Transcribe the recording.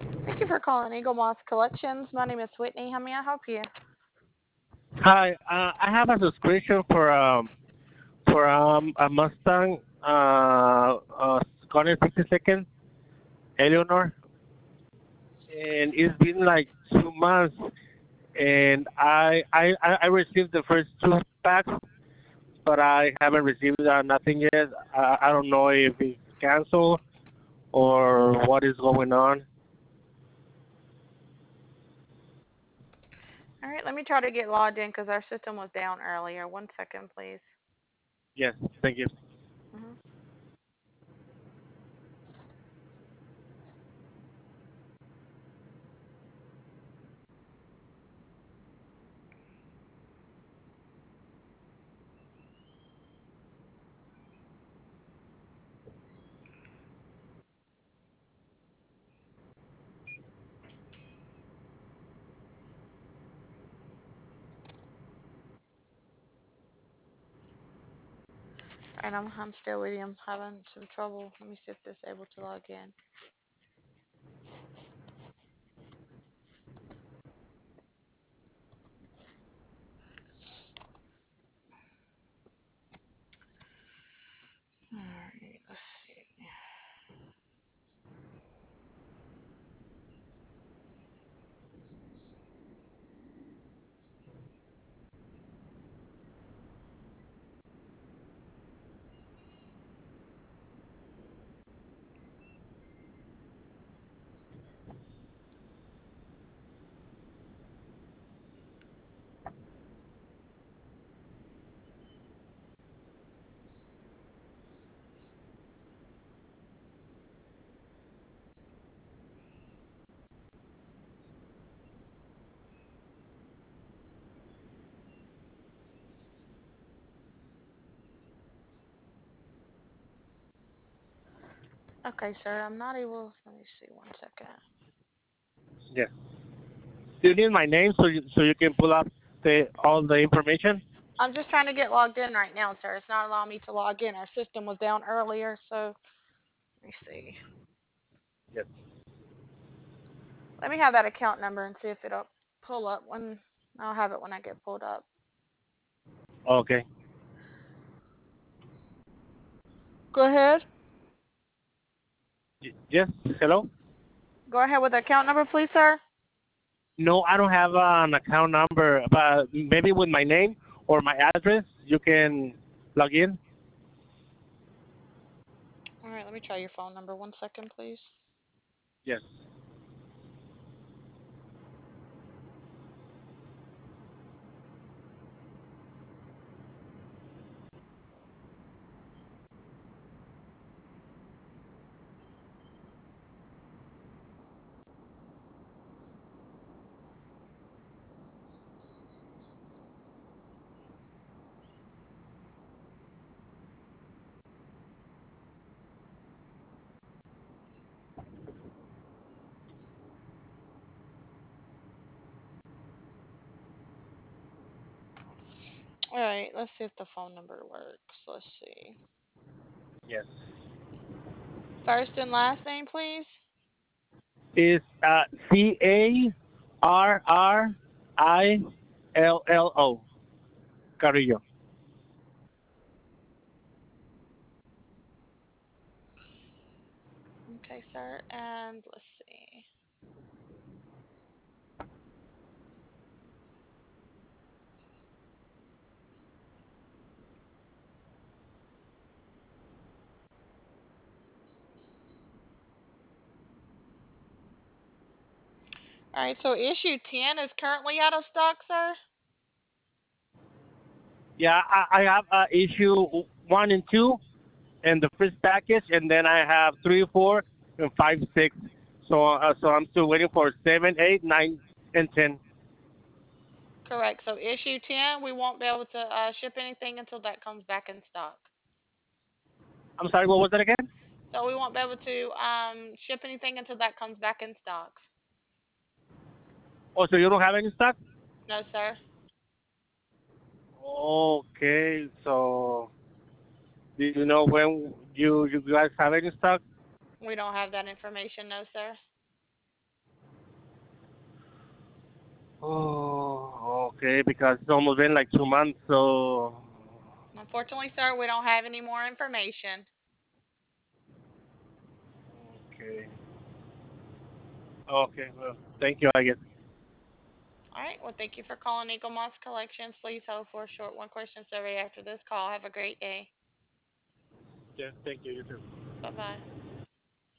Thank you for calling Eagle Moss Collections. My name is Whitney. How may I help you? Hi, I have a subscription for a Mustang Scania 62nd Eleanor, and it's been like 2 months, and I received the first two packs, but I haven't received nothing yet. I don't know if it's canceled or what is going on. All right, let me try to get logged in because our system was down earlier. 1 second, please. Yes, thank you. hmm And I'm still with you. I'm having some trouble. Let me see if this is able to log in. All right, let's see. Okay, sir. I'm not able. Let me see. 1 second. Yes. Do you need my name so you can pull up the all the information? I'm just trying to get logged in right now, sir. It's not allowing me to log in. Our system was down earlier, so let me see. Yes. Let me have that account number and see if it'll pull up when I'll have it when I get pulled up. Okay. Go ahead. Yes. Hello. Go ahead with the account number, please, sir. No, I don't have an account number, but maybe with my name or my address, you can log in. All right, let me try your phone number. 1 second, please. Yes. All right, let's see if the phone number works. Let's see. Yes. First and last name, please. Is Carrillo. Carrillo. Okay, sir. And let's see. All right, so issue 10 is currently out of stock, sir. Yeah, I have issue 1 and 2 and the first package, and then I have 3, 4, and 5, 6. So I'm still waiting for 7, 8, 9, and 10. Correct. So issue 10, we won't be able to ship anything until that comes back in stock. I'm sorry, what was that again? So we won't be able to ship anything until that comes back in stock. Oh, so you don't have any stock? No, sir. Okay, so do you know when you guys have any stock? We don't have that information. No, sir. Oh, okay, because it's almost been like 2 months, so Unfortunately, sir, we don't have any more information. okay. Okay, well, thank you, I guess. All right. Well, thank you for calling Eagle Moss Collections. Please hold for a short one question survey after this call. Have a great day. Yes, thank you, you too. Bye bye.